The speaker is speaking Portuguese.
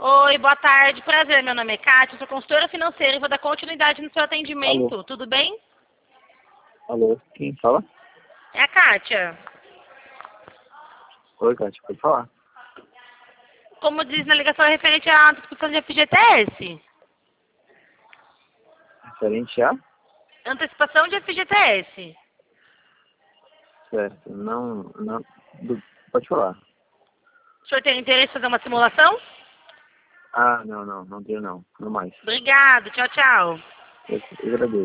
Oi, boa tarde. Prazer, meu nome é Kátia, sou consultora financeira e vou dar continuidade no seu atendimento. Alô? Tudo bem? Alô? Quem fala? É a Kátia. Oi, Cátia, pode falar. Como diz na ligação, é referente à antecipação de FGTS. Referente a? Antecipação de FGTS. Certo, pode falar. O senhor tem interesse em fazer uma simulação? Ah, não tenho não mais. Obrigado, tchau, tchau. Eu agradeço.